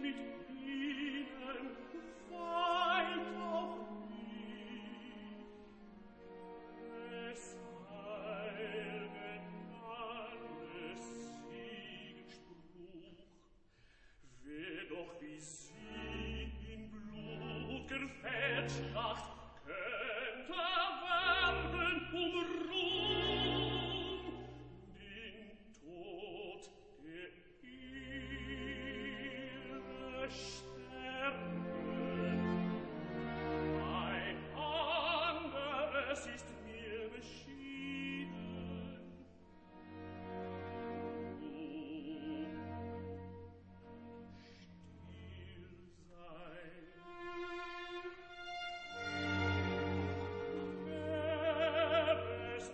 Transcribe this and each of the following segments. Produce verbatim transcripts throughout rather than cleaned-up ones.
mit ihnen, weint auch nicht. Es heilget alles Siegesspruch, wer doch wie sie in blut'ger Feldschlacht könnte werben um Ruhm, den Tod, der ihre sterben. Ein anderes ist mir beschieden. Still sein. Wer es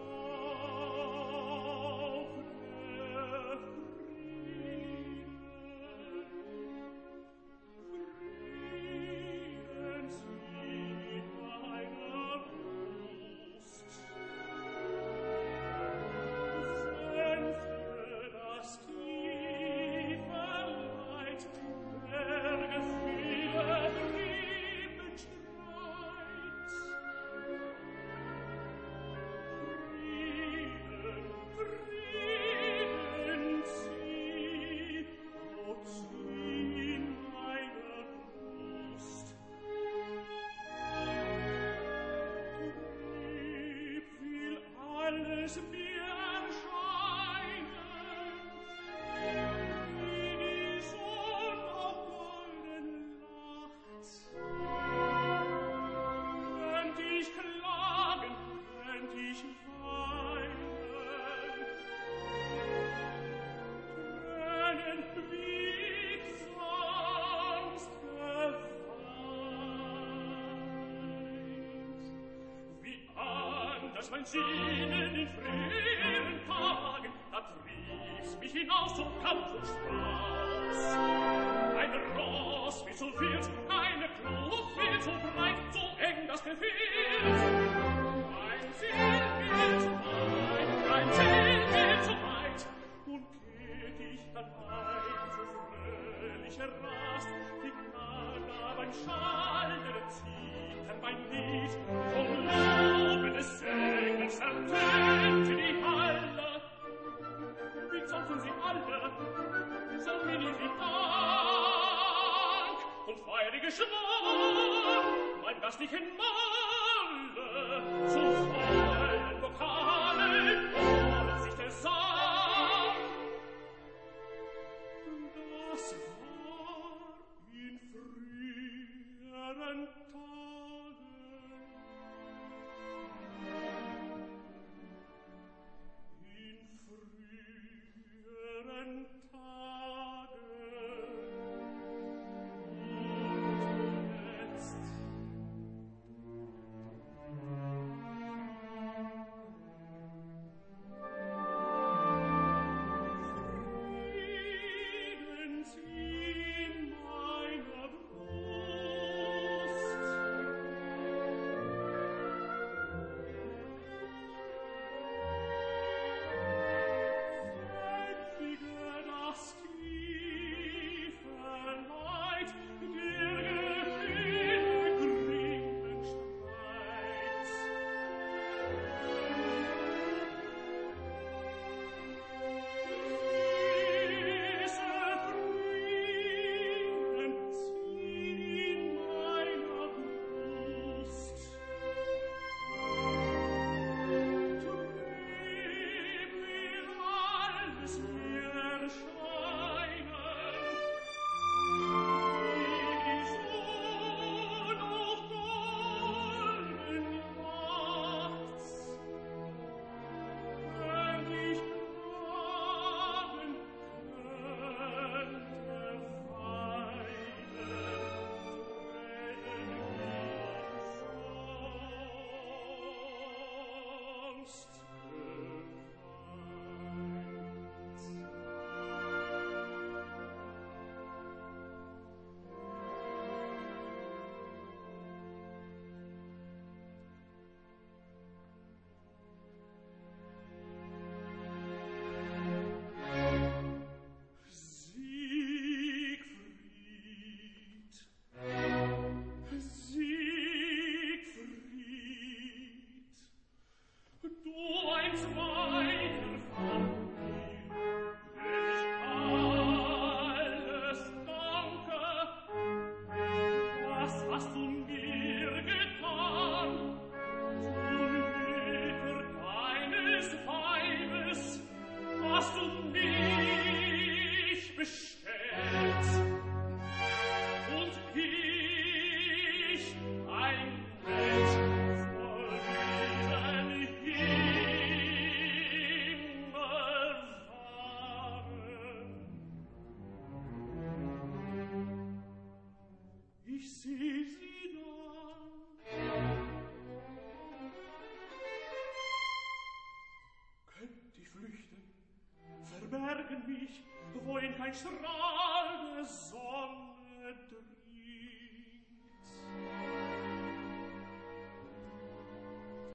auch der Frieden, Frieden sie meiner Brust. Sänfte das tiefe Leid, der Gefühle trieben Streit. Frieden, Frieden sie, o zieh meine Brust. Lieb will alles mir erscheinen, wie die Sonn auf golden Nacht. Könnt ich klagen, könnt ich weinen, Tränen wie sonst geweint. Wie anders mein Sinnen in früheren Tagen, da trieb's mich hinaus zum Kampf und Strauß. Ein Ross wie zu wild, eine Kluft wie zu breit, so eng das Gefiert. Ein Ziel viel zu weit, ein Ziel viel zu weit. Nun geht ich dann ein, so fröhlich errast, die Gnade beim Schalten zieht an mein Lied, vom Lobe des Sängers ertönt die Halle. Wie zollten sie alle, so mir nicht wie Dank und feurige Schwung, mein gastlichen Malle, zu vollen Vokalen holt sich der Sang. Das war in früheren Tagen, in früheren Tagen, und jetzt Frieden sie mich, wohin kein Strahl der Sonne dringt.